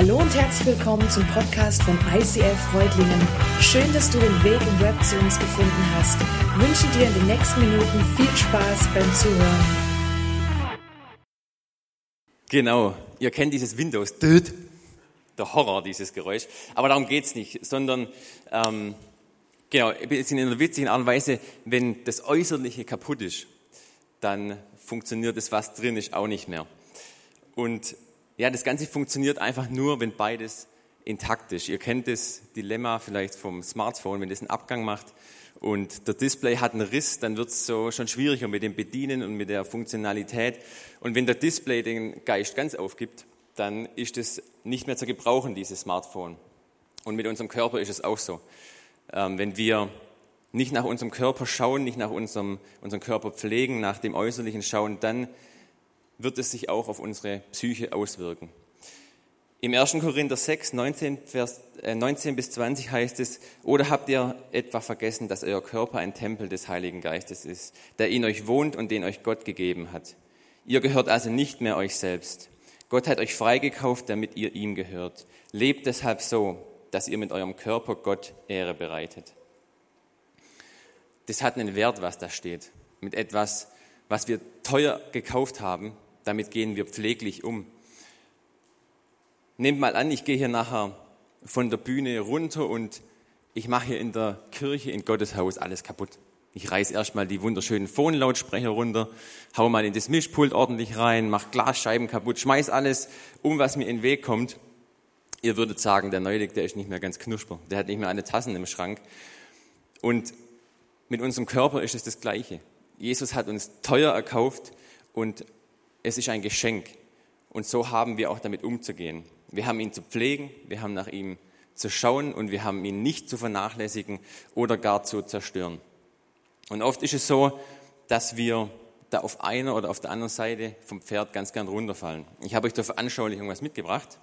Hallo und herzlich willkommen zum Podcast von ICF Reutlingen. Schön, dass du den Weg im Web zu uns gefunden hast. Ich wünsche dir in den nächsten Minuten viel Spaß beim Zuhören. Genau, ihr kennt dieses Windows, der Horror, dieses Geräusch. Aber darum geht's nicht, sondern genau, in einer witzigen Art und Weise, wenn das Äußerliche kaputt ist, dann funktioniert das, was drin ist, auch nicht mehr. Und ja, das Ganze funktioniert einfach nur, wenn beides intakt ist. Ihr kennt das Dilemma vielleicht vom Smartphone, wenn das einen Abgang macht und der Display hat einen Riss, dann wird es so schon schwieriger mit dem Bedienen und mit der Funktionalität. Und wenn der Display den Geist ganz aufgibt, dann ist es nicht mehr zu gebrauchen, dieses Smartphone. Und mit unserem Körper ist es auch so. Wenn wir nicht nach unserem Körper schauen, nicht nach unseren Körper pflegen, nach dem Äußerlichen schauen, dann wird es sich auch auf unsere Psyche auswirken. Im 1. Korinther 6, 19 bis 20 heißt es, oder habt ihr etwa vergessen, dass euer Körper ein Tempel des Heiligen Geistes ist, der in euch wohnt und den euch Gott gegeben hat. Ihr gehört also nicht mehr euch selbst. Gott hat euch freigekauft, damit ihr ihm gehört. Lebt deshalb so, dass ihr mit eurem Körper Gott Ehre bereitet. Das hat einen Wert, was da steht. Mit etwas, was wir teuer gekauft haben, damit gehen wir pfleglich um. Nehmt mal an, ich gehe hier nachher von der Bühne runter und ich mache hier in der Kirche, in Gottes Haus alles kaputt. Ich reiß erstmal die wunderschönen Phonlautsprecher runter, hau mal in das Mischpult ordentlich rein, mach Glasscheiben kaputt, schmeiß alles was mir in den Weg kommt. Ihr würdet sagen, der Neulig, der ist nicht mehr ganz knusper, der hat nicht mehr eine Tassen im Schrank. Und mit unserem Körper ist es das Gleiche. Jesus hat uns teuer erkauft und es ist ein Geschenk. Und so haben wir auch damit umzugehen. Wir haben ihn zu pflegen, wir haben nach ihm zu schauen und wir haben ihn nicht zu vernachlässigen oder gar zu zerstören. Und oft ist es so, dass wir da auf einer oder auf der anderen Seite vom Pferd ganz gern runterfallen. Ich habe euch zur Veranschaulichung was mitgebracht.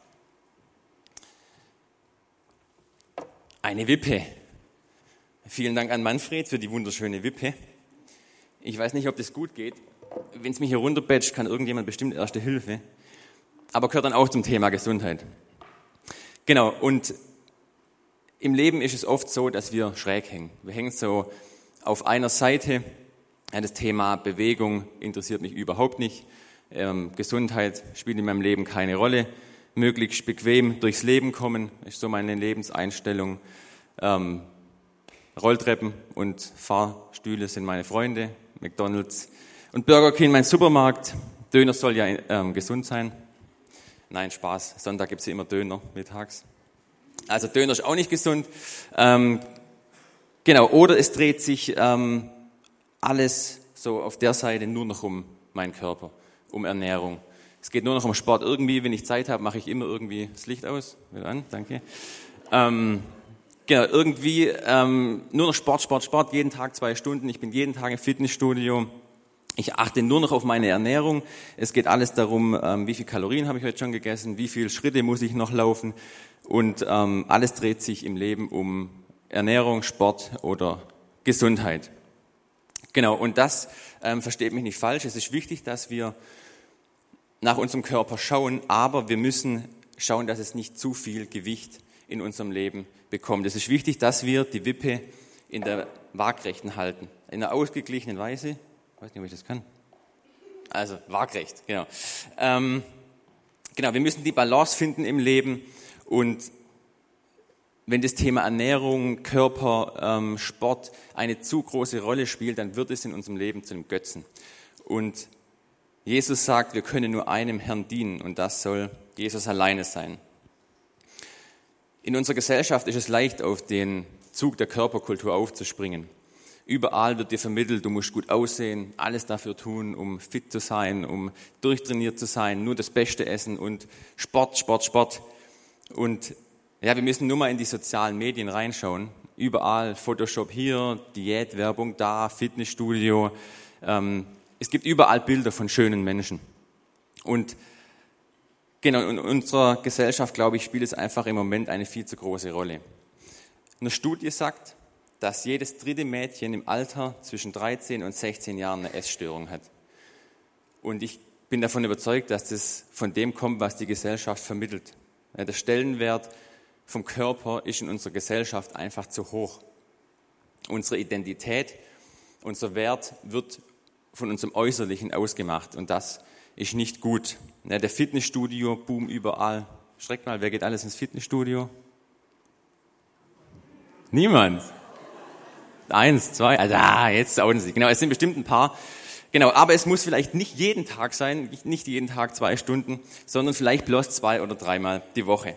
Eine Wippe. Vielen Dank an Manfred für die wunderschöne Wippe. Ich weiß nicht, ob das gut geht. Wenn es mich hier runterbatcht, kann irgendjemand bestimmt Erste Hilfe. Aber gehört dann auch zum Thema Gesundheit. Genau, und im Leben ist es oft so, dass wir schräg hängen. Wir hängen so auf einer Seite. Ja, das Thema Bewegung interessiert mich überhaupt nicht. Gesundheit spielt in meinem Leben keine Rolle. Möglichst bequem durchs Leben kommen, ist so meine Lebenseinstellung. Rolltreppen und Fahrstühle sind meine Freunde. McDonald's und Burger King, mein Supermarkt. Döner soll ja gesund sein. Nein, Spaß. Sonntag gibt es ja immer Döner mittags. Also Döner ist auch nicht gesund. Genau, oder es dreht sich alles so auf der Seite nur noch um meinen Körper, um Ernährung. Es geht nur noch um Sport. Irgendwie, wenn ich Zeit habe, mache ich immer irgendwie das Licht aus. Wieder an, danke. Genau, irgendwie nur noch Sport, jeden Tag 2 Stunden. Ich bin jeden Tag im Fitnessstudio. Ich achte nur noch auf meine Ernährung. Es geht alles darum, wie viel Kalorien habe ich heute schon gegessen, wie viele Schritte muss ich noch laufen. Und alles dreht sich im Leben um Ernährung, Sport oder Gesundheit. Genau, und das versteht mich nicht falsch. Es ist wichtig, dass wir nach unserem Körper schauen, aber wir müssen schauen, dass es nicht zu viel Gewicht in unserem Leben bekommt. Es ist wichtig, dass wir die Wippe in der Waagrechten halten, in einer ausgeglichenen Weise. Ich weiß nicht, ob ich das kann. Also waagrecht, genau. Genau, wir müssen die Balance finden im Leben und wenn das Thema Ernährung, Körper, Sport eine zu große Rolle spielt, dann wird es in unserem Leben zu einem Götzen. Und Jesus sagt, wir können nur einem Herrn dienen und das soll Jesus alleine sein. In unserer Gesellschaft ist es leicht, auf den Zug der Körperkultur aufzuspringen. Überall wird dir vermittelt, du musst gut aussehen, alles dafür tun, um fit zu sein, um durchtrainiert zu sein, nur das Beste essen und Sport. Und ja, wir müssen nur mal in die sozialen Medien reinschauen. Überall Photoshop hier, Diätwerbung da, Fitnessstudio. Es gibt überall Bilder von schönen Menschen. Und genau, in unserer Gesellschaft, glaube ich, spielt es einfach im Moment eine viel zu große Rolle. Eine Studie sagt, dass jedes 3. Mädchen im Alter zwischen 13 und 16 Jahren eine Essstörung hat. Und ich bin davon überzeugt, dass das von dem kommt, was die Gesellschaft vermittelt. Der Stellenwert vom Körper ist in unserer Gesellschaft einfach zu hoch. Unsere Identität, unser Wert wird von unserem Äußerlichen ausgemacht und das ist nicht gut. Der Fitnessstudio, Boom überall. Schreckt mal, wer geht alles ins Fitnessstudio? Niemand. 1, 2, jetzt sauen sie. Genau, es sind bestimmt ein paar. Genau, aber es muss vielleicht nicht jeden Tag sein, nicht jeden Tag 2 Stunden, sondern vielleicht bloß 2 oder 3 Mal die Woche.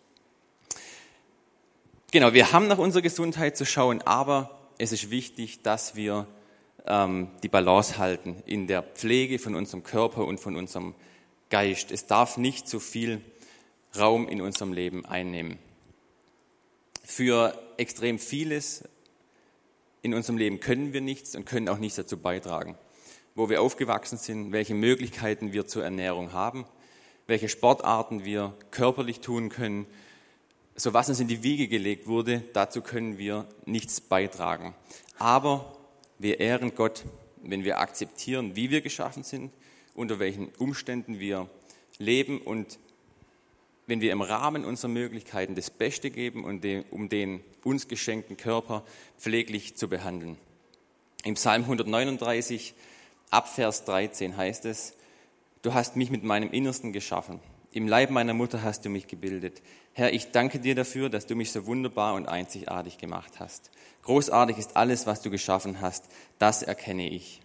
Genau, wir haben nach unserer Gesundheit zu schauen, aber es ist wichtig, dass wir die Balance halten in der Pflege von unserem Körper und von unserem Geist. Es darf nicht zu viel Raum in unserem Leben einnehmen. Für extrem vieles in unserem Leben können wir nichts und können auch nichts dazu beitragen. Wo wir aufgewachsen sind, welche Möglichkeiten wir zur Ernährung haben, welche Sportarten wir körperlich tun können, so was uns in die Wiege gelegt wurde, dazu können wir nichts beitragen. Aber wir ehren Gott, wenn wir akzeptieren, wie wir geschaffen sind, unter welchen Umständen wir leben und wenn wir im Rahmen unserer Möglichkeiten das Beste geben, um den uns geschenkten Körper pfleglich zu behandeln. Im Psalm 139, ab Vers 13 heißt es: Du hast mich mit meinem Innersten geschaffen. Im Leib meiner Mutter hast du mich gebildet. Herr, ich danke dir dafür, dass du mich so wunderbar und einzigartig gemacht hast. Großartig ist alles, was du geschaffen hast. Das erkenne ich.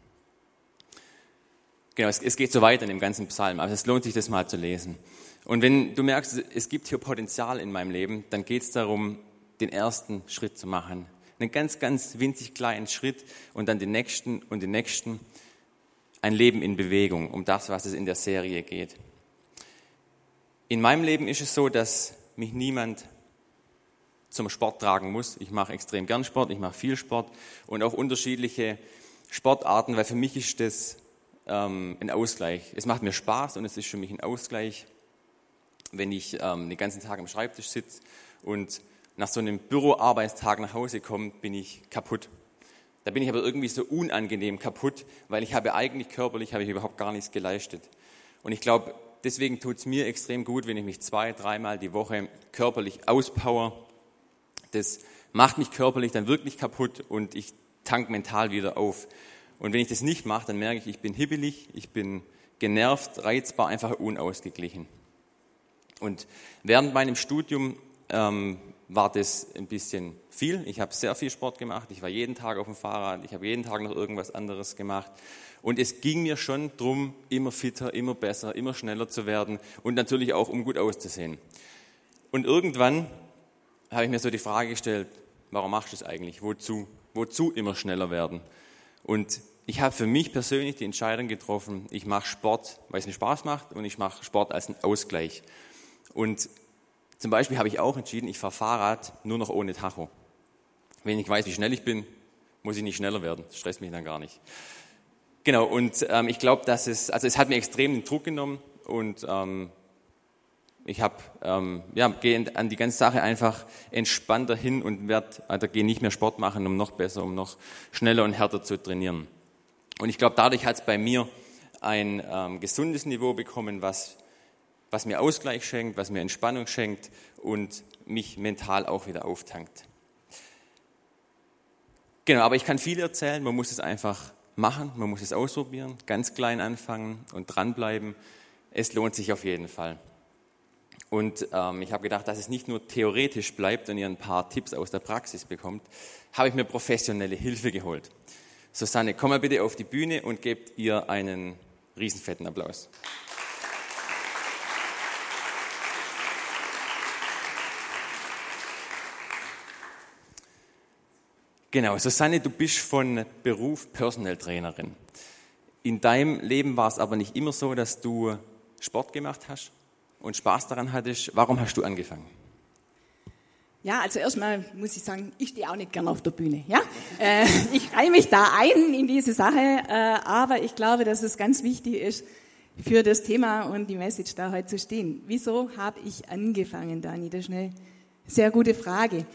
Genau, es geht so weiter in dem ganzen Psalm, aber es lohnt sich, das mal zu lesen. Und wenn du merkst, es gibt hier Potenzial in meinem Leben, dann geht es darum, den ersten Schritt zu machen. Einen ganz, ganz winzig kleinen Schritt und dann den nächsten und den nächsten. Ein Leben in Bewegung, um das, was es in der Serie geht. In meinem Leben ist es so, dass mich niemand zum Sport tragen muss. Ich mache extrem gern Sport, ich mache viel Sport und auch unterschiedliche Sportarten, weil für mich ist das ein Ausgleich. Es macht mir Spaß und es ist für mich ein Ausgleich, wenn ich den ganzen Tag am Schreibtisch sitze und nach so einem Büroarbeitstag nach Hause komme, bin ich kaputt. Da bin ich aber irgendwie so unangenehm kaputt, weil ich körperlich überhaupt gar nichts geleistet. Und ich glaube, deswegen tut es mir extrem gut, wenn ich mich 2-3 Mal die Woche körperlich auspower. Das macht mich körperlich dann wirklich kaputt und ich tank mental wieder auf. Und wenn ich das nicht mache, dann merke ich bin hibbelig, ich bin genervt, reizbar, einfach unausgeglichen. Und während meinem Studium war das ein bisschen viel. Ich habe sehr viel Sport gemacht, ich war jeden Tag auf dem Fahrrad, ich habe jeden Tag noch irgendwas anderes gemacht. Und es ging mir schon darum, immer fitter, immer besser, immer schneller zu werden und natürlich auch, um gut auszusehen. Und irgendwann habe ich mir so die Frage gestellt, warum machst du das eigentlich? Wozu? Wozu immer schneller werden? Und ich habe für mich persönlich die Entscheidung getroffen, ich mache Sport, weil es mir Spaß macht und ich mache Sport als einen Ausgleich. Und zum Beispiel habe ich auch entschieden, ich fahre Fahrrad nur noch ohne Tacho. Wenn ich weiß, wie schnell ich bin, muss ich nicht schneller werden. Das stresst mich dann gar nicht. Genau, und ich glaube, es hat mir extrem den Druck genommen und ich gehe an die ganze Sache einfach entspannter hin und gehe nicht mehr Sport machen, um noch besser, um noch schneller und härter zu trainieren. Und ich glaube, dadurch hat es bei mir ein gesundes Niveau bekommen, was mir Ausgleich schenkt, was mir Entspannung schenkt und mich mental auch wieder auftankt. Genau, aber ich kann viel erzählen, man muss es einfach machen, man muss es ausprobieren, ganz klein anfangen und dranbleiben. Es lohnt sich auf jeden Fall. Und ich habe gedacht, dass es nicht nur theoretisch bleibt und ihr ein paar Tipps aus der Praxis bekommt, habe ich mir professionelle Hilfe geholt. Susanne, komm mal bitte auf die Bühne und gebt ihr einen riesenfetten Applaus. Genau, Susanne, du bist von Beruf Personal Trainerin. In deinem Leben war es aber nicht immer so, dass du Sport gemacht hast und Spaß daran hattest. Warum hast du angefangen? Ja, also erstmal muss ich sagen, ich stehe auch nicht gern auf der Bühne. Ja? Ich reihe mich da ein in diese Sache, aber ich glaube, dass es ganz wichtig ist, für das Thema und die Message da heute zu stehen. Wieso habe ich angefangen, Dani? Das ist eine sehr gute Frage.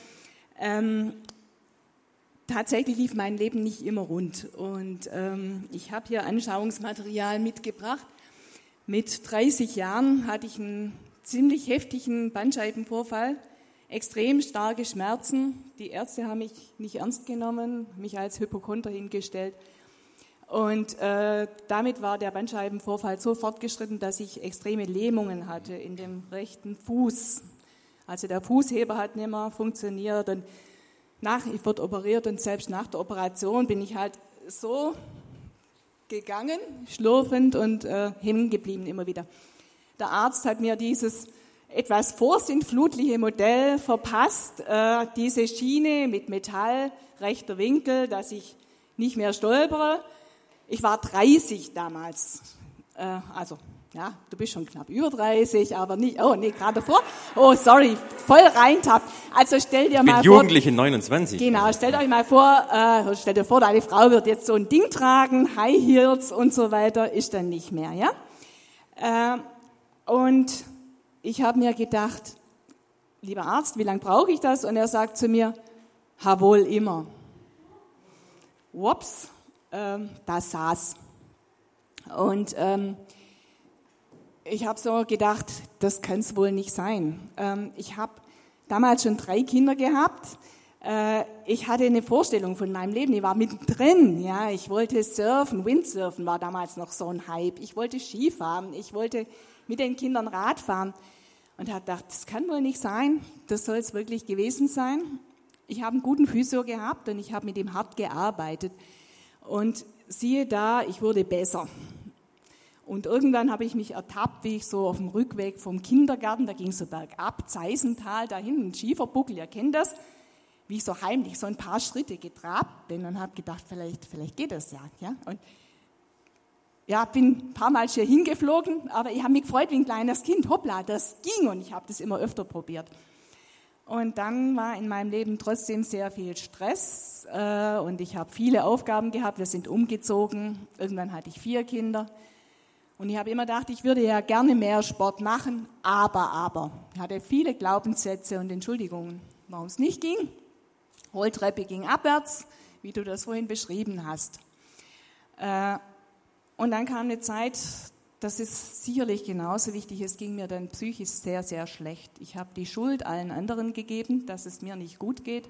Tatsächlich lief mein Leben nicht immer rund und ich habe hier Anschauungsmaterial mitgebracht. Mit 30 Jahren hatte ich einen ziemlich heftigen Bandscheibenvorfall, extrem starke Schmerzen. Die Ärzte haben mich nicht ernst genommen, mich als Hypochonder hingestellt. Und damit war der Bandscheibenvorfall so fortgeschritten, dass ich extreme Lähmungen hatte in dem rechten Fuß. Also der Fußheber hat nicht mehr funktioniert. Und ich wurde operiert und selbst nach der Operation bin ich halt so gegangen, schlurfend und hängen geblieben immer wieder. Der Arzt hat mir dieses etwas vorsinnflutliche Modell verpasst, diese Schiene mit Metall, rechter Winkel, dass ich nicht mehr stolpere. Ich war 30 damals, also ja, du bist schon knapp über 30, aber nicht, gerade davor. Oh, sorry, voll reintappt. Also stell dir mal vor. Jugendliche 29. Genau, stellt euch mal vor, stell dir vor, deine Frau wird jetzt so ein Ding tragen, High Heels und so weiter, ist dann nicht mehr, ja? Und ich habe mir gedacht, lieber Arzt, wie lange brauche ich das? Und er sagt zu mir, wohl immer. Ups, das saß. Und ich habe so gedacht, das kann es wohl nicht sein. Ich habe damals schon 3 Kinder gehabt. Ich hatte eine Vorstellung von meinem Leben, ich war mittendrin. Ja, ich wollte surfen, Windsurfen war damals noch so ein Hype. Ich wollte Skifahren, ich wollte mit den Kindern Rad fahren. Und habe gedacht, das kann wohl nicht sein, das soll es wirklich gewesen sein. Ich habe einen guten Physio gehabt und ich habe mit ihm hart gearbeitet. Und siehe da, ich wurde besser. Und irgendwann habe ich mich ertappt, wie ich so auf dem Rückweg vom Kindergarten, da ging es so bergab, Zeisental, da hinten ein Schieferbuckel, ihr kennt das, wie ich so heimlich so ein paar Schritte getrabt bin und habe gedacht, vielleicht geht das ja. Und ja, bin ein paar Mal hier hingeflogen, aber ich habe mich gefreut wie ein kleines Kind. Hoppla, das ging und ich habe das immer öfter probiert. Und dann war in meinem Leben trotzdem sehr viel Stress und ich habe viele Aufgaben gehabt. Wir sind umgezogen, irgendwann hatte ich 4 Kinder und ich habe immer gedacht, ich würde ja gerne mehr Sport machen, aber. Ich hatte viele Glaubenssätze und Entschuldigungen, warum es nicht ging. Rolltreppe ging abwärts, wie du das vorhin beschrieben hast. Und dann kam eine Zeit, das ist sicherlich genauso wichtig, es ging mir dann psychisch sehr, sehr schlecht. Ich habe die Schuld allen anderen gegeben, dass es mir nicht gut geht.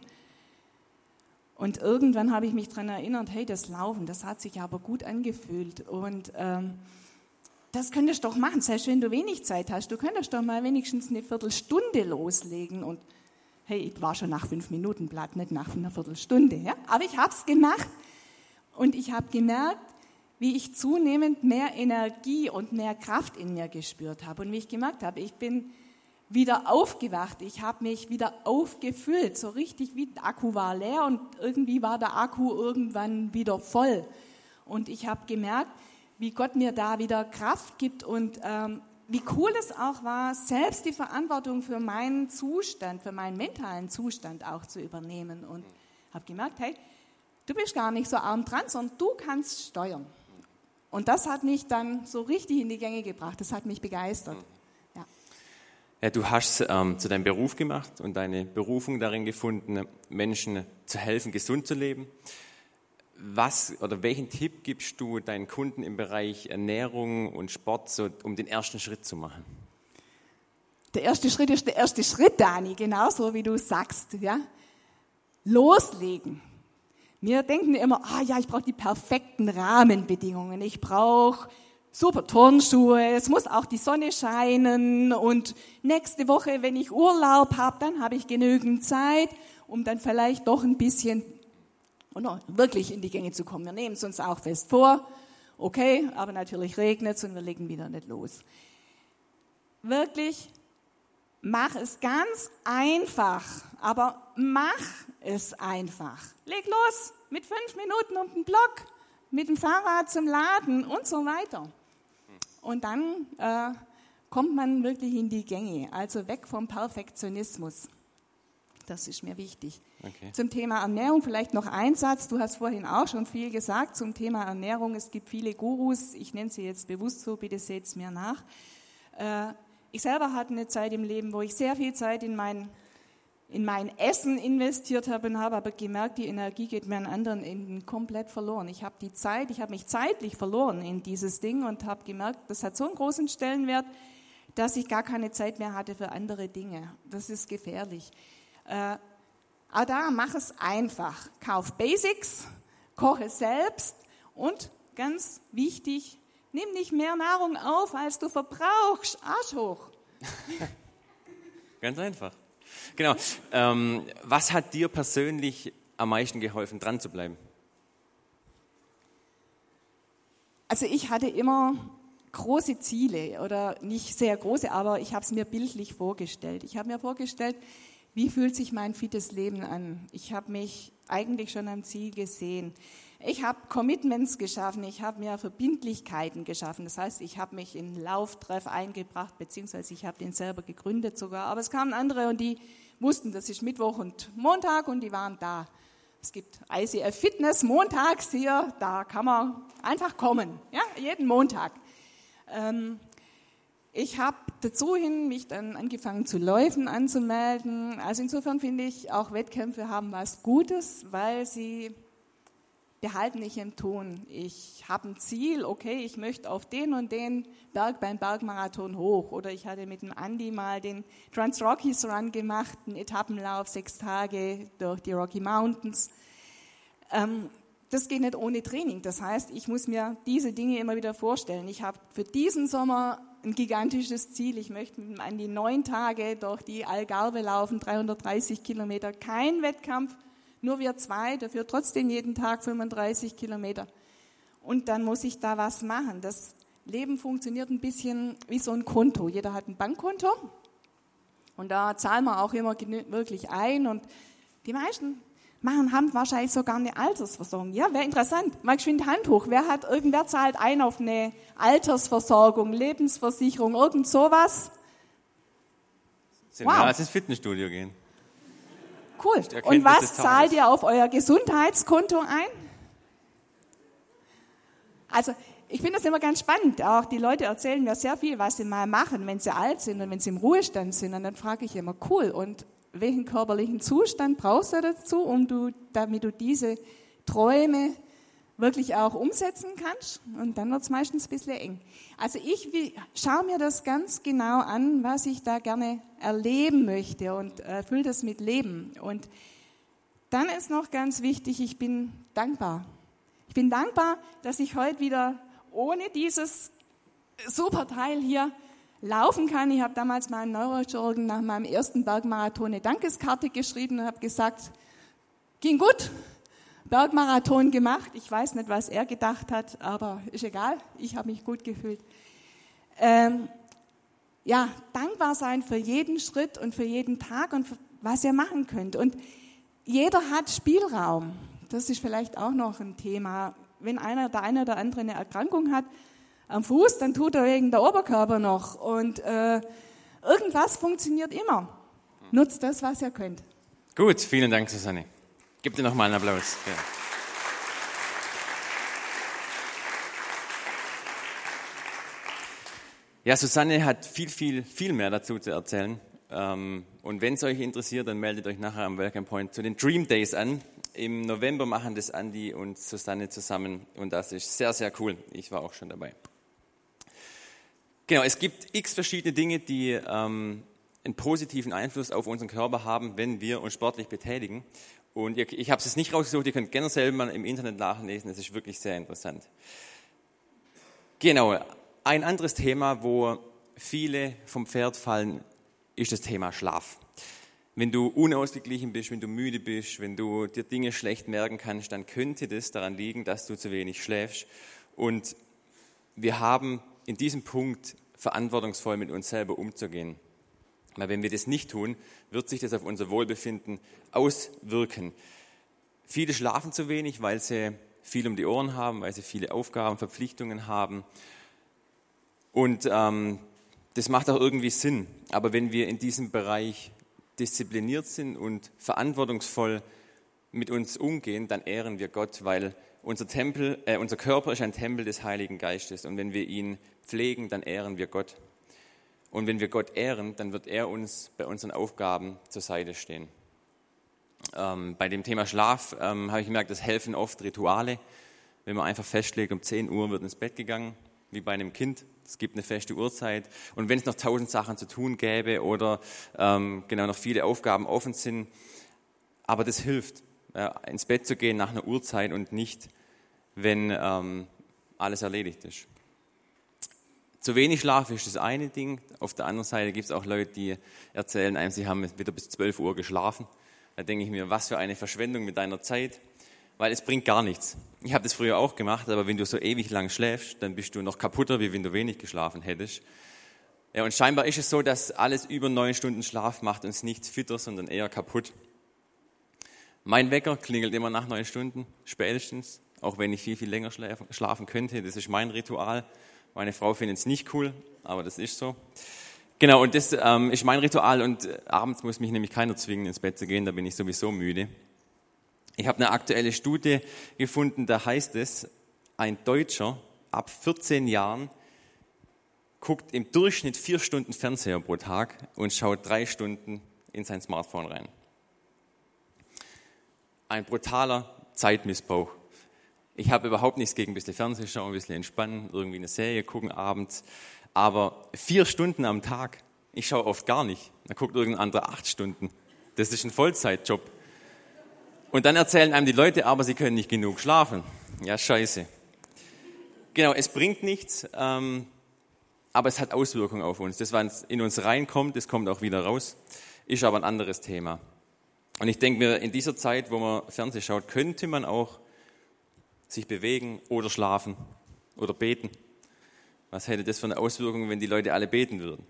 Und irgendwann habe ich mich daran erinnert, hey, das Laufen, das hat sich aber gut angefühlt. Und das könntest du doch machen, selbst wenn du wenig Zeit hast. Du könntest doch mal wenigstens eine Viertelstunde loslegen. Und hey, ich war schon nach 5 Minuten platt, nicht nach einer Viertelstunde. Ja? Aber ich habe es gemacht und ich habe gemerkt, wie ich zunehmend mehr Energie und mehr Kraft in mir gespürt habe und wie ich gemerkt habe, ich bin wieder aufgewacht, ich habe mich wieder aufgefüllt, so richtig wie der Akku war leer und irgendwie war der Akku irgendwann wieder voll. Und ich habe gemerkt, wie Gott mir da wieder Kraft gibt und wie cool es auch war, selbst die Verantwortung für meinen Zustand, für meinen mentalen Zustand auch zu übernehmen. Und habe gemerkt, hey, du bist gar nicht so arm dran, sondern du kannst steuern. Und das hat mich dann so richtig in die Gänge gebracht. Das hat mich begeistert. Ja, du hast zu deinem Beruf gemacht und deine Berufung darin gefunden, Menschen zu helfen, gesund zu leben. Welchen Tipp gibst du deinen Kunden im Bereich Ernährung und Sport, so, um den ersten Schritt zu machen? Der erste Schritt ist der erste Schritt, Dani, genauso wie du sagst. Ja? Loslegen. Wir denken immer, ich brauche die perfekten Rahmenbedingungen. Ich brauche super Turnschuhe, es muss auch die Sonne scheinen und nächste Woche, wenn ich Urlaub habe, dann habe ich genügend Zeit, um dann vielleicht doch ein bisschen wirklich in die Gänge zu kommen. Wir nehmen es uns auch fest vor, okay, aber natürlich regnet es und wir legen wieder nicht los. Wirklich, mach es ganz einfach, aber mach es einfach. Leg los mit 5 Minuten um den Block, mit dem Fahrrad zum Laden und so weiter. Und dann kommt man wirklich in die Gänge, also weg vom Perfektionismus. Das ist mir wichtig. Okay. Zum Thema Ernährung vielleicht noch ein Satz. Du hast vorhin auch schon viel gesagt zum Thema Ernährung. Es gibt viele Gurus, ich nenne sie jetzt bewusst so, bitte seht es mir nach. Ich selber hatte eine Zeit im Leben, wo ich sehr viel Zeit in mein Essen investiert habe und habe aber gemerkt, die Energie geht mir an anderen Enden komplett verloren. Ich habe mich zeitlich verloren in dieses Ding und habe gemerkt, das hat so einen großen Stellenwert, dass ich gar keine Zeit mehr hatte für andere Dinge. Das ist gefährlich. Aber da mach es einfach. Kauf Basics, koche selbst und ganz wichtig, nimm nicht mehr Nahrung auf, als du verbrauchst. Arsch hoch. Ganz einfach. Genau. Was hat dir persönlich am meisten geholfen, dran zu bleiben? Also ich hatte immer große Ziele oder nicht sehr große, aber ich habe es mir bildlich vorgestellt. Ich habe mir vorgestellt, wie fühlt sich mein fittes Leben an? Ich habe mich eigentlich schon am Ziel gesehen. Ich habe Commitments geschaffen, ich habe mir Verbindlichkeiten geschaffen. Das heißt, ich habe mich in Lauftreff eingebracht, beziehungsweise ich habe den selber gegründet sogar. Aber es kamen andere und die wussten, das ist Mittwoch und Montag und die waren da. Es gibt ICF Fitness montags hier, da kann man einfach kommen, ja, jeden Montag. Ich habe dazuhin mich dann angefangen zu Läufen anzumelden. Also insofern finde ich, auch Wettkämpfe haben was Gutes, weil sie behalten mich im Tun. Ich habe ein Ziel, okay, ich möchte auf den und den Berg beim Bergmarathon hoch. Oder ich hatte mit dem Andi mal den Trans-Rockies Run gemacht, einen Etappenlauf, 6 Tage durch die Rocky Mountains. Das geht nicht ohne Training. Das heißt, ich muss mir diese Dinge immer wieder vorstellen. Ich habe für diesen Sommer ein gigantisches Ziel. Ich möchte mit dem Andi 9 Tage durch die Algarve laufen, 330 Kilometer. Kein Wettkampf, nur wir 2, dafür trotzdem jeden Tag 35 Kilometer. Und dann muss ich da was machen. Das Leben funktioniert ein bisschen wie so ein Konto. Jeder hat ein Bankkonto und da zahlen wir auch immer wirklich ein. Und die meisten haben wahrscheinlich sogar eine Altersversorgung. Ja, wäre interessant. Mal geschwind Hand hoch. Wer zahlt ein auf eine Altersversorgung, Lebensversicherung, irgend sowas? Sind wow. Als ins Fitnessstudio gehen. Cool. Und was zahlt ihr auf euer Gesundheitskonto ein? Also, ich finde das immer ganz spannend. Auch die Leute erzählen mir sehr viel, was sie mal machen, wenn sie alt sind und wenn sie im Ruhestand sind. Und dann frage ich immer, cool, und welchen körperlichen Zustand brauchst du dazu, damit du diese Träume wirklich auch umsetzen kannst? Und dann wird es meistens ein bisschen eng. Also ich schaue mir das ganz genau an, was ich da gerne erleben möchte und fülle das mit Leben. Und dann ist noch ganz wichtig, ich bin dankbar. Ich bin dankbar, dass ich heute wieder ohne dieses super Teil hier laufen kann. Ich habe damals meinem Neurochirurgen nach meinem ersten Bergmarathon eine Dankeskarte geschrieben und habe gesagt, ging gut, Bergmarathon gemacht. Ich weiß nicht, was er gedacht hat, aber ist egal, ich habe mich gut gefühlt. Dankbar sein für jeden Schritt und für jeden Tag und für was ihr machen könnt. Und jeder hat Spielraum. Das ist vielleicht auch noch ein Thema. Wenn der eine oder andere eine Erkrankung hat am Fuß, dann tut er wegen der Oberkörper noch. Und irgendwas funktioniert immer. Nutzt das, was ihr könnt. Gut, vielen Dank, Susanne. Gib dir nochmal einen Applaus. Ja. Ja, Susanne hat viel mehr dazu zu erzählen. Und wenn es euch interessiert, dann meldet euch nachher am Welcome Point zu den Dream Days an. Im November machen das Andi und Susanne zusammen und das ist sehr, sehr cool. Ich war auch schon dabei. Genau, es gibt x verschiedene Dinge, die einen positiven Einfluss auf unseren Körper haben, wenn wir uns sportlich betätigen. Und ich habe es nicht rausgesucht, ihr könnt gerne selber mal im Internet nachlesen, es ist wirklich sehr interessant. Genau, ein anderes Thema, wo viele vom Pferd fallen, ist das Thema Schlaf. Wenn du unausgeglichen bist, wenn du müde bist, wenn du dir Dinge schlecht merken kannst, dann könnte das daran liegen, dass du zu wenig schläfst. Und wir haben in diesem Punkt verantwortungsvoll mit uns selber umzugehen. Weil wenn wir das nicht tun, wird sich das auf unser Wohlbefinden auswirken. Viele schlafen zu wenig, weil sie viel um die Ohren haben, weil sie viele Aufgaben, Verpflichtungen haben. Und das macht auch irgendwie Sinn. Aber wenn wir in diesem Bereich diszipliniert sind und verantwortungsvoll mit uns umgehen, dann ehren wir Gott, weil unser Körper ist ein Tempel des Heiligen Geistes. Und wenn wir ihn pflegen, dann ehren wir Gott. Und wenn wir Gott ehren, dann wird er uns bei unseren Aufgaben zur Seite stehen. Bei dem Thema Schlaf habe ich gemerkt, das helfen oft Rituale. Wenn man einfach festlegt, um 10 Uhr wird ins Bett gegangen, wie bei einem Kind. Es gibt eine feste Uhrzeit. Und wenn es noch 1000 Sachen zu tun gäbe oder noch viele Aufgaben offen sind, aber das hilft, ins Bett zu gehen nach einer Uhrzeit und nicht, wenn alles erledigt ist. Zu wenig Schlaf ist das eine Ding. Auf der anderen Seite gibt es auch Leute, die erzählen einem, sie haben wieder bis 12 Uhr geschlafen. Da denke ich mir, was für eine Verschwendung mit deiner Zeit, weil es bringt gar nichts. Ich habe das früher auch gemacht, aber wenn du so ewig lang schläfst, dann bist du noch kaputter, wie wenn du wenig geschlafen hättest. Ja, und scheinbar ist es so, dass alles über 9 Stunden Schlaf macht uns nicht fitter, sondern eher kaputt. Mein Wecker klingelt immer nach 9 Stunden, spätestens, auch wenn ich viel, viel länger schlafen könnte. Das ist mein Ritual. Meine Frau findet es nicht cool, aber das ist so. Genau, und das ist mein Ritual und abends muss mich nämlich keiner zwingen, ins Bett zu gehen, da bin ich sowieso müde. Ich habe eine aktuelle Studie gefunden, da heißt es, ein Deutscher ab 14 Jahren guckt im Durchschnitt 4 Stunden Fernseher pro Tag und schaut 3 Stunden in sein Smartphone rein. Ein brutaler Zeitmissbrauch. Ich habe überhaupt nichts gegen ein bisschen Fernsehen schauen, ein bisschen entspannen, irgendwie eine Serie gucken abends. Aber 4 Stunden am Tag, ich schaue oft gar nicht. Da guckt irgendein anderer 8 Stunden. Das ist ein Vollzeitjob. Und dann erzählen einem die Leute, aber sie können nicht genug schlafen. Ja, scheiße. Genau, es bringt nichts, aber es hat Auswirkungen auf uns. Das, was in uns reinkommt, das kommt auch wieder raus. Ist aber ein anderes Thema. Und ich denke mir, in dieser Zeit, wo man Fernsehen schaut, könnte man auch sich bewegen oder schlafen oder beten. Was hätte das für eine Auswirkung, wenn die Leute alle beten würden?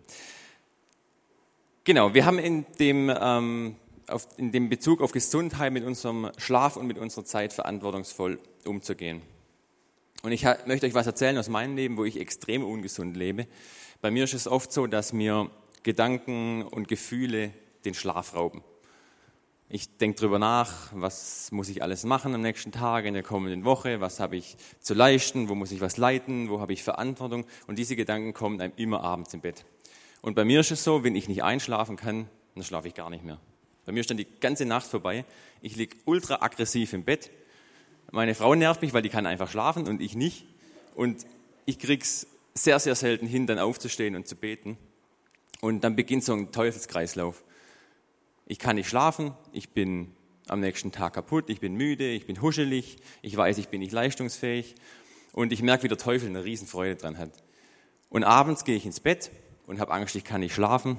Genau, wir haben in dem Bezug auf Gesundheit mit unserem Schlaf und mit unserer Zeit verantwortungsvoll umzugehen. Und ich möchte euch was erzählen aus meinem Leben, wo ich extrem ungesund lebe. Bei mir ist es oft so, dass mir Gedanken und Gefühle den Schlaf rauben. Ich denke drüber nach, was muss ich alles machen am nächsten Tag, in der kommenden Woche, was habe ich zu leisten, wo muss ich was leiten, wo habe ich Verantwortung. Und diese Gedanken kommen einem immer abends im Bett. Und bei mir ist es so, wenn ich nicht einschlafen kann, dann schlafe ich gar nicht mehr. Bei mir ist dann die ganze Nacht vorbei. Ich liege ultra aggressiv im Bett. Meine Frau nervt mich, weil die kann einfach schlafen und ich nicht. Und ich krieg's sehr, sehr selten hin, dann aufzustehen und zu beten. Und dann beginnt so ein Teufelskreislauf. Ich kann nicht schlafen, ich bin am nächsten Tag kaputt, ich bin müde, ich bin huschelig, ich weiß, ich bin nicht leistungsfähig und ich merke, wie der Teufel eine Riesenfreude dran hat. Und abends gehe ich ins Bett und habe Angst, ich kann nicht schlafen.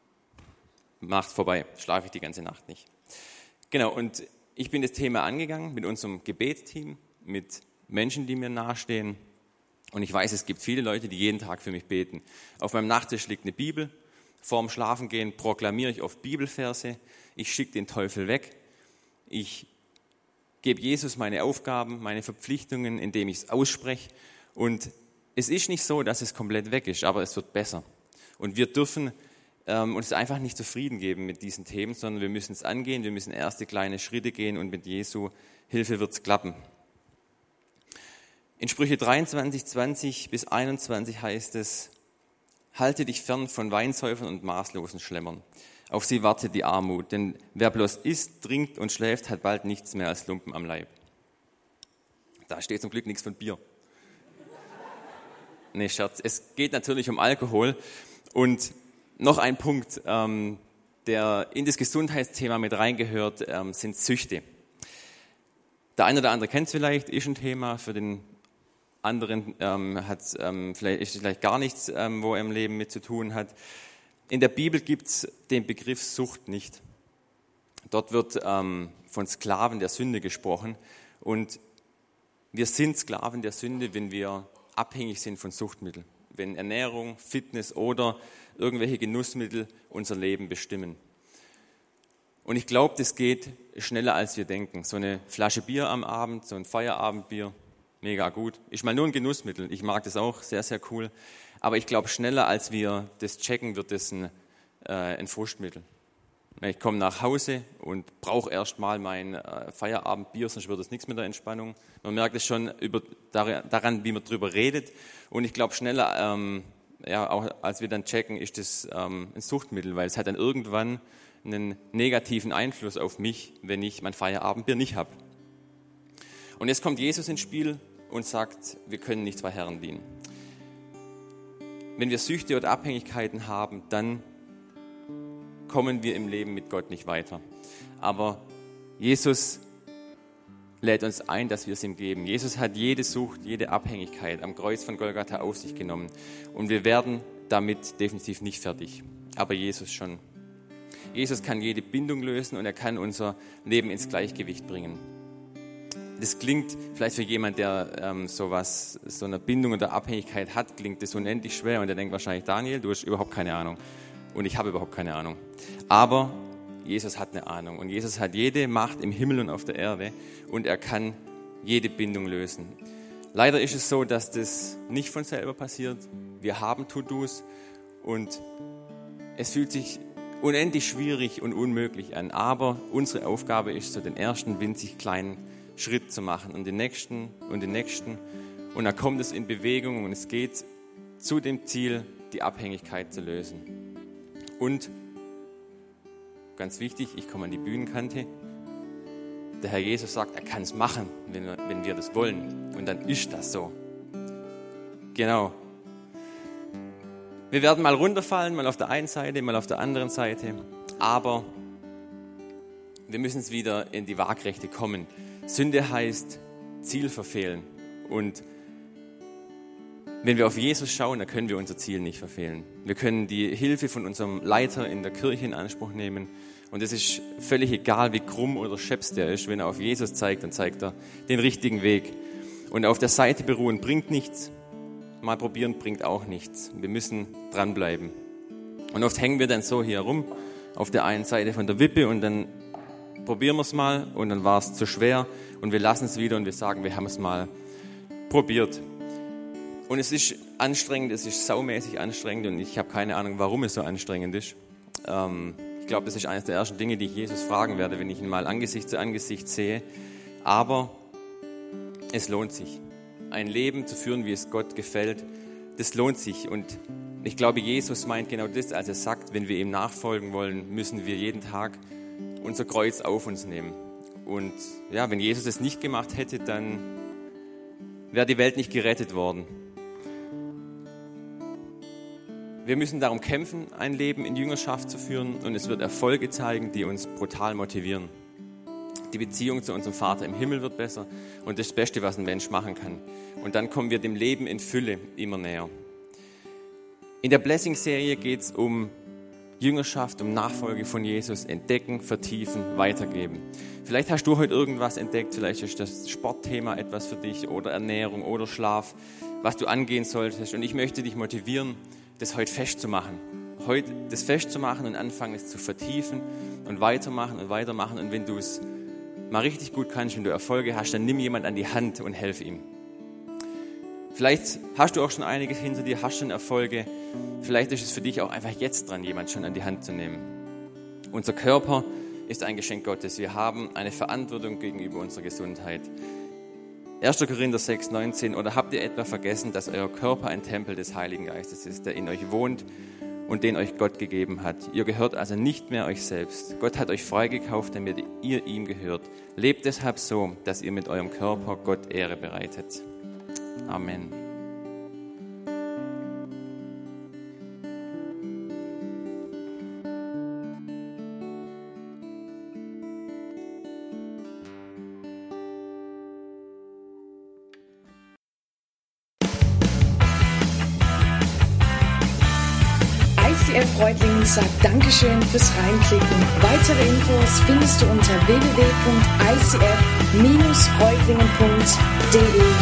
Nacht vorbei, schlafe ich die ganze Nacht nicht. Genau, und ich bin das Thema angegangen mit unserem Gebetsteam, mit Menschen, die mir nahestehen. Und ich weiß, es gibt viele Leute, die jeden Tag für mich beten. Auf meinem Nachttisch liegt eine Bibel. Vorm Schlafengehen proklamiere ich oft Bibelverse. Ich schicke den Teufel weg. Ich gebe Jesus meine Aufgaben, meine Verpflichtungen, indem ich es ausspreche. Und es ist nicht so, dass es komplett weg ist, aber es wird besser. Und wir dürfen uns einfach nicht zufrieden geben mit diesen Themen, sondern wir müssen es angehen, wir müssen erste kleine Schritte gehen und mit Jesu Hilfe wird es klappen. In Sprüche 23, 20 bis 21 heißt es, halte dich fern von Weinsäufern und maßlosen Schlemmern. Auf sie wartet die Armut, denn wer bloß isst, trinkt und schläft, hat bald nichts mehr als Lumpen am Leib. Da steht zum Glück nichts von Bier. Nee, Scherz. Es geht natürlich um Alkohol. Und noch ein Punkt, der in das Gesundheitsthema mit reingehört, sind Süchte. Der eine oder andere kennt es vielleicht, ist ein Thema, für den anderen ist es vielleicht gar nichts, wo er im Leben mit zu tun hat. In der Bibel gibt es den Begriff Sucht nicht. Dort wird von Sklaven der Sünde gesprochen. Und wir sind Sklaven der Sünde, wenn wir abhängig sind von Suchtmitteln. Wenn Ernährung, Fitness oder irgendwelche Genussmittel unser Leben bestimmen. Und ich glaube, das geht schneller, als wir denken. So eine Flasche Bier am Abend, so ein Feierabendbier, mega gut. Ist mal nur ein Genussmittel. Ich mag das auch, sehr, sehr cool. Aber ich glaube, schneller, als wir das checken, wird das ein Frustmittel. Ich komme nach Hause und brauche erst mal mein Feierabendbier, sonst wird das nichts mit der Entspannung. Man merkt es schon daran, wie man drüber redet. Und ich glaube, schneller, auch als wir dann checken, ist das ein Suchtmittel, weil es hat dann irgendwann einen negativen Einfluss auf mich, wenn ich mein Feierabendbier nicht habe. Und jetzt kommt Jesus ins Spiel und sagt, wir können nicht 2 Herren dienen. wenn wir Süchte oder Abhängigkeiten haben, dann kommen wir im Leben mit Gott nicht weiter. Aber Jesus lädt uns ein, dass wir es ihm geben. Jesus hat jede Sucht, jede Abhängigkeit am Kreuz von Golgatha auf sich genommen. Und wir werden damit definitiv nicht fertig. Aber Jesus schon. Jesus kann jede Bindung lösen und er kann unser Leben ins Gleichgewicht bringen. Das klingt vielleicht für jemanden, der so eine Bindung oder Abhängigkeit hat, klingt das unendlich schwer. Und der denkt wahrscheinlich, Daniel, du hast überhaupt keine Ahnung. Und ich habe überhaupt keine Ahnung. Aber Jesus hat eine Ahnung. Und Jesus hat jede Macht im Himmel und auf der Erde. Und er kann jede Bindung lösen. Leider ist es so, dass das nicht von selber passiert. Wir haben To-Dos. Und es fühlt sich unendlich schwierig und unmöglich an. Aber unsere Aufgabe ist so, den ersten winzig kleinen Schritt zu machen und den nächsten und den nächsten. Und dann kommt es in Bewegung und es geht zu dem Ziel, die Abhängigkeit zu lösen. Und ganz wichtig, ich komme an die Bühnenkante. Der Herr Jesus sagt, er kann es machen, wenn wir das wollen. Und dann ist das so. Genau. Wir werden mal runterfallen, mal auf der einen Seite, mal auf der anderen Seite. Aber wir müssen es wieder in die Waagrechte kommen. Sünde heißt Ziel verfehlen. Und wenn wir auf Jesus schauen, dann können wir unser Ziel nicht verfehlen. Wir können die Hilfe von unserem Leiter in der Kirche in Anspruch nehmen. Und es ist völlig egal, wie krumm oder scheps der ist. Wenn er auf Jesus zeigt, dann zeigt er den richtigen Weg. Und auf der Seite beruhen bringt nichts. Mal probieren bringt auch nichts. Wir müssen dranbleiben. Und oft hängen wir dann so hier rum, auf der einen Seite von der Wippe und dann probieren wir es mal und dann war es zu schwer und wir lassen es wieder und wir sagen, wir haben es mal probiert. Und es ist anstrengend, es ist saumäßig anstrengend und ich habe keine Ahnung, warum es so anstrengend ist. Ich glaube, das ist eines der ersten Dinge, die ich Jesus fragen werde, wenn ich ihn mal Angesicht zu Angesicht sehe. Aber es lohnt sich. Ein Leben zu führen, wie es Gott gefällt, das lohnt sich. Und ich glaube, Jesus meint genau das, als er sagt, wenn wir ihm nachfolgen wollen, müssen wir jeden Tag unser Kreuz auf uns nehmen. Und ja, wenn Jesus es nicht gemacht hätte, dann wäre die Welt nicht gerettet worden. Wir müssen darum kämpfen, ein Leben in Jüngerschaft zu führen und es wird Erfolge zeigen, die uns brutal motivieren. Die Beziehung zu unserem Vater im Himmel wird besser und das Beste, was ein Mensch machen kann. Und dann kommen wir dem Leben in Fülle immer näher. In der Blessing-Serie geht es um Jüngerschaft, um Nachfolge von Jesus, entdecken, vertiefen, weitergeben. Vielleicht hast du heute irgendwas entdeckt, vielleicht ist das Sportthema etwas für dich oder Ernährung oder Schlaf, was du angehen solltest. Und ich möchte dich motivieren, das heute festzumachen. Heute das festzumachen und anfangen, es zu vertiefen und weitermachen und weitermachen. Und wenn du es mal richtig gut kannst, wenn du Erfolge hast, dann nimm jemand an die Hand und helf ihm. Vielleicht hast du auch schon einiges hinter dir, hast schon Erfolge. Vielleicht ist es für dich auch einfach jetzt dran, jemand schon an die Hand zu nehmen. Unser Körper ist ein Geschenk Gottes. Wir haben eine Verantwortung gegenüber unserer Gesundheit. 1. Korinther 6,19. Oder habt ihr etwa vergessen, dass euer Körper ein Tempel des Heiligen Geistes ist, der in euch wohnt und den euch Gott gegeben hat? Ihr gehört also nicht mehr euch selbst. Gott hat euch freigekauft, damit ihr ihm gehört. Lebt deshalb so, dass ihr mit eurem Körper Gott Ehre bereitet. Amen. ICF Reutlingen sagt Dankeschön fürs Reinklicken. Weitere Infos findest du unter www.icf-reutlingen.de.